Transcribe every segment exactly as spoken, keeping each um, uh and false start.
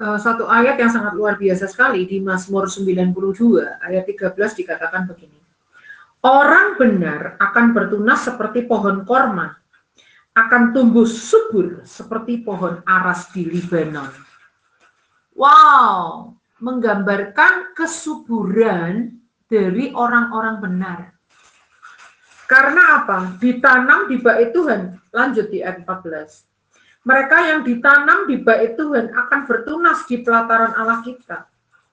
uh, satu ayat yang sangat luar biasa sekali di Mazmur sembilan puluh dua ayat tiga belas dikatakan begini. Orang benar akan bertunas seperti pohon korma, akan tumbuh subur seperti pohon aras di Libanon. Wow, menggambarkan kesuburan dari orang-orang benar. Karena apa? Ditanam di bait Tuhan. Lanjut di ayat empat belas. Mereka yang ditanam di bait Tuhan akan bertunas di pelataran Allah kita.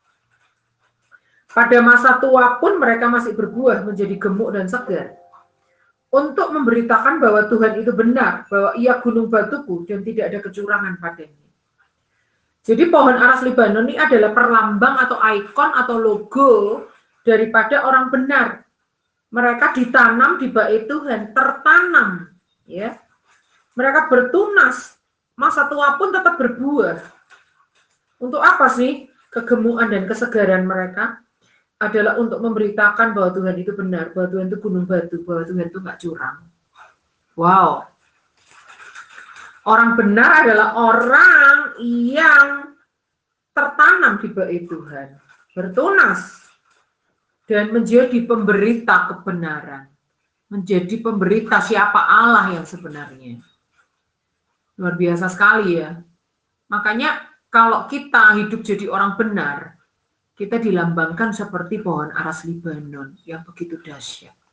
Pada masa tua pun mereka masih berbuah menjadi gemuk dan segar. Untuk memberitakan bahwa Tuhan itu benar, bahwa ia gunung batuku dan tidak ada kecurangan padanya. Jadi pohon aras Libanon ini adalah perlambang atau ikon atau logo daripada orang benar. Mereka ditanam di bait Tuhan, tertanam, ya. Mereka bertunas, masa tua pun tetap berbuah. Untuk apa sih kegemukan dan kesegaran mereka? Adalah untuk memberitakan bahwa Tuhan itu benar, bahwa Tuhan itu gunung batu, bahwa Tuhan itu nggak curang. Wow. Orang benar adalah orang yang tertanam di bait Tuhan, bertunas, dan menjadi pemberita kebenaran, menjadi pemberita siapa Allah yang sebenarnya. Luar biasa sekali ya. Makanya kalau kita hidup jadi orang benar, kita dilambangkan seperti pohon aras Libanon yang begitu dahsyat.